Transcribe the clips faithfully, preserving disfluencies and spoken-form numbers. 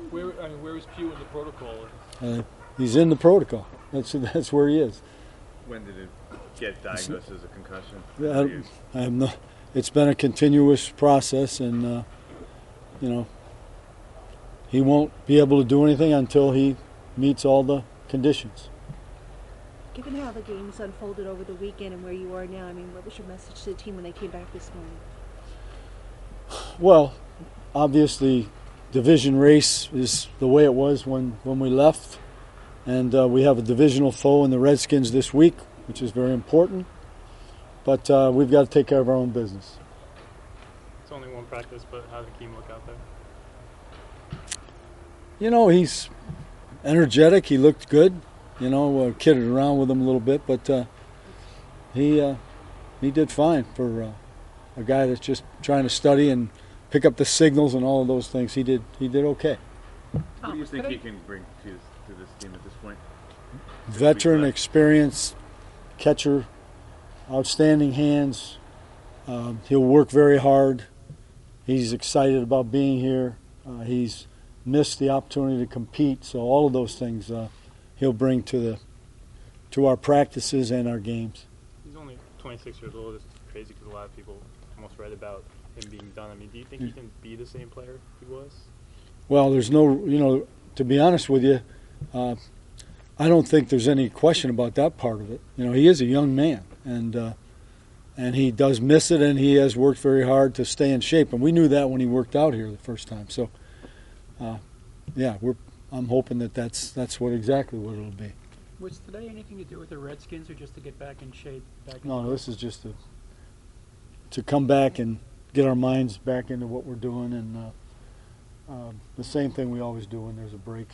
Where I mean, where is Pugh in the protocol? Uh, he's in the protocol. That's that's where he is. When did it get diagnosed as a concussion? I, I have no. It's been a continuous process, and uh, you know, he won't be able to do anything until he meets all the conditions. Given how the games unfolded over the weekend and where you are now, I mean, what was your message to the team when they came back this morning? Well, obviously, division race is the way it was when, when we left, and uh, we have a divisional foe in the Redskins this week, which is very important. But uh, we've got to take care of our own business. It's only one practice, but how did Keem look out there? You know, he's energetic. He looked good. You know, uh, kidded around with him a little bit, but uh, he uh, he did fine for uh, a guy that's just trying to study and pick up the signals and all of those things. He did he did okay. What do you think he can bring to, to this team at this point? Veteran, experience, catcher, outstanding hands. Um, he'll work very hard. He's excited about being here. Uh, he's missed the opportunity to compete, so all of those things uh, he'll bring to the to our practices and our games. He's only twenty-six years old. It's crazy because a lot of people almost read about him being done. I mean, do you think he can be the same player he was? Well, there's no, you know, to be honest with you, uh, I don't think there's any question about that part of it. You know, he is a young man, and uh, and he does miss it, and he has worked very hard to stay in shape. And we knew that when he worked out here the first time. So, uh, yeah, we're. I'm hoping that that's that's what exactly what it'll be. Was today anything to do with the Redskins, or just to get back in shape? Back in no, no, this is just to to come back and get our minds back into what we're doing, and uh, uh, the same thing we always do when there's a break.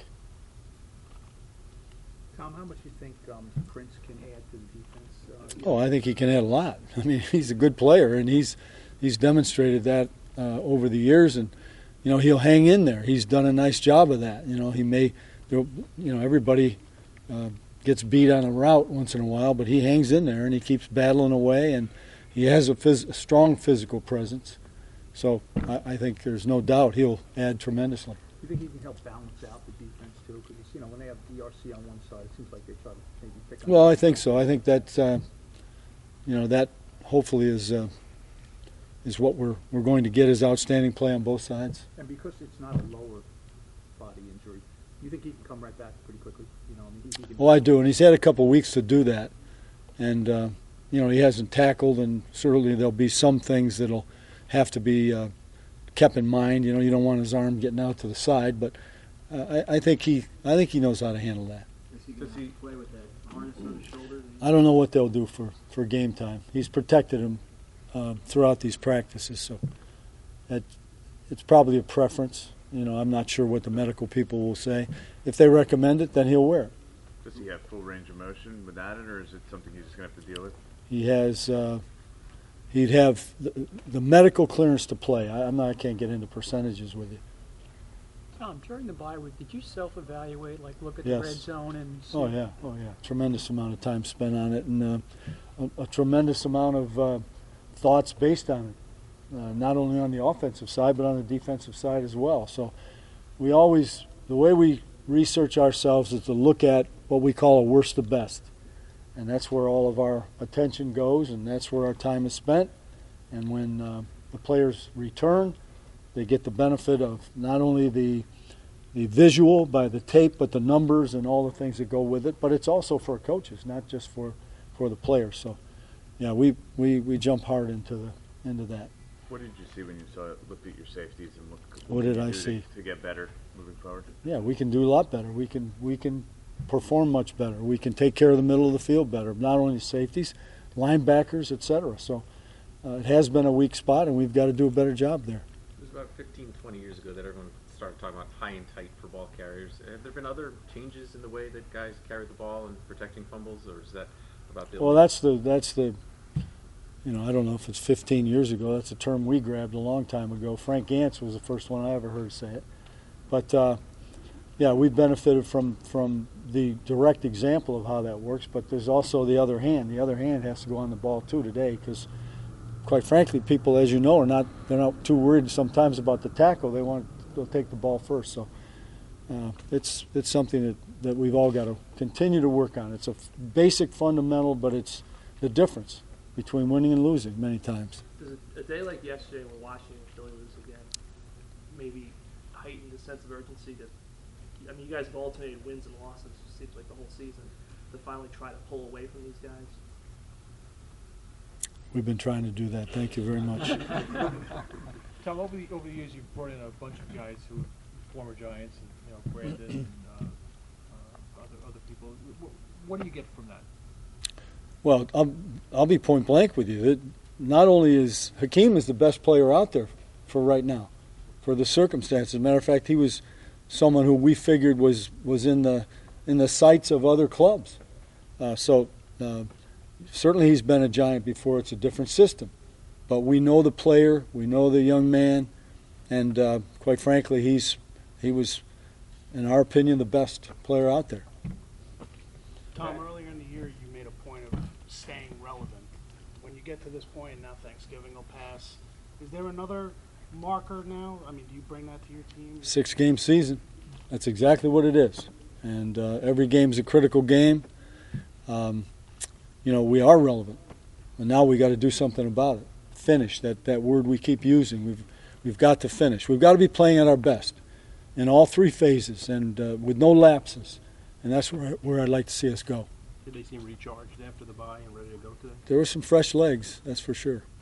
Tom, how much do you think um, Prince can add to the defense? Uh, oh, I think he can add a lot. I mean, he's a good player, and he's he's demonstrated that uh, over the years, and you know he'll hang in there. He's done a nice job of that. You know, he may, you know, everybody uh, gets beat on a route once in a while, but he hangs in there and he keeps battling away, and he has a, phys- a strong physical presence. So I, I think there's no doubt he'll add tremendously. You think he can help balance out the defense too? Because you know when they have D R C on one side, it seems like they try to maybe pick. Well, I think so. I think that uh, you know that hopefully is uh, is what we're we're going to get is outstanding play on both sides. And because it's not a lower body injury, you think he can come right back pretty quickly? You know, I mean, he, he can. Well, I do, and he's had a couple of weeks to do that, and uh, you know he hasn't tackled, and certainly there'll be some things that'll have to be uh, kept in mind. You know, you don't want his arm getting out to the side, but uh, I, I think he I think he knows how to handle that. Is he going to play with that harness on his shoulder? I don't know what they'll do for, for game time. He's protected him uh, throughout these practices, so that it's probably a preference. You know, I'm not sure what the medical people will say. If they recommend it, then he'll wear it. Does he have full range of motion without it, or is it something he's just going to have to deal with? He has. Uh, he'd have the, the medical clearance to play. I, I'm not. I can't get into percentages with you. Tom, during the bye week, did you self-evaluate, like look at Yes. the red zone and see? Oh yeah, oh yeah. Tremendous amount of time spent on it, and uh, a, a tremendous amount of uh, thoughts based on it. Uh, not only on the offensive side, but on the defensive side as well. So we always, the way we research ourselves is to look at what we call a worst to best. And that's where all of our attention goes, and that's where our time is spent. And when uh, the players return, they get the benefit of not only the the visual by the tape, but the numbers and all the things that go with it. But it's also for coaches, not just for, for the players. So, yeah, we, we, we jump hard into the into that. What did you see when you saw looked at your safeties and looked? What did you I do see? to, to get better moving forward? Yeah, we can do a lot better. We can we can perform much better. We can take care of the middle of the field better. Not only safeties, linebackers, et cetera. So uh, it has been a weak spot, and we've got to do a better job there. It was about fifteen, twenty years ago that everyone started talking about high and tight for ball carriers. Have there been other changes in the way that guys carry the ball and protecting fumbles, or is that about the? Well, that's the that's the. You know, I don't know if it's fifteen years ago. That's a term we grabbed a long time ago. Frank Gantz was the first one I ever heard say it. But, uh, yeah, we benefited from, from the direct example of how that works. But there's also the other hand. The other hand has to go on the ball, too, today because, quite frankly, people, as you know, are not they're not too worried sometimes about the tackle. They want to take the ball first. So uh, it's it's something that, that we've all got to continue to work on. It's a f- basic fundamental, but it's the difference between winning and losing many times. Does a, a day like yesterday when Washington and Philly lose again maybe heighten the sense of urgency to, I mean, you guys have alternated wins and losses, it seems like the whole season, to finally try to pull away from these guys? We've been trying to do that. Thank you very much. Tom, over the, over the years, you've brought in a bunch of guys who are former Giants, and you know Brandon and uh, uh, other other people. What, what do you get from that? Well, I'll, I'll be point blank with you. That not only is Hakeem is the best player out there for right now, for the circumstances. As a matter of fact, he was someone who we figured was, was in the in the sights of other clubs. Uh, so uh, certainly he's been a Giant before. It's a different system, but we know the player, we know the young man, and uh, quite frankly, he's he was, in our opinion, the best player out there. Tom, earlier in the year, you made a point of staying relevant. When you get to this point, and now Thanksgiving will pass, is there another marker now? I mean, do you bring that to your team? Six-game season. That's exactly what it is. And uh, every game's a critical game. Um, you know, we are relevant. And now we got to do something about it. Finish, that, that word we keep using. We've, we've got to finish. We've got to be playing at our best in all three phases and uh, with no lapses. And that's where, where I'd like to see us go. Did they seem recharged after the bye and ready to go today? There were some fresh legs, that's for sure.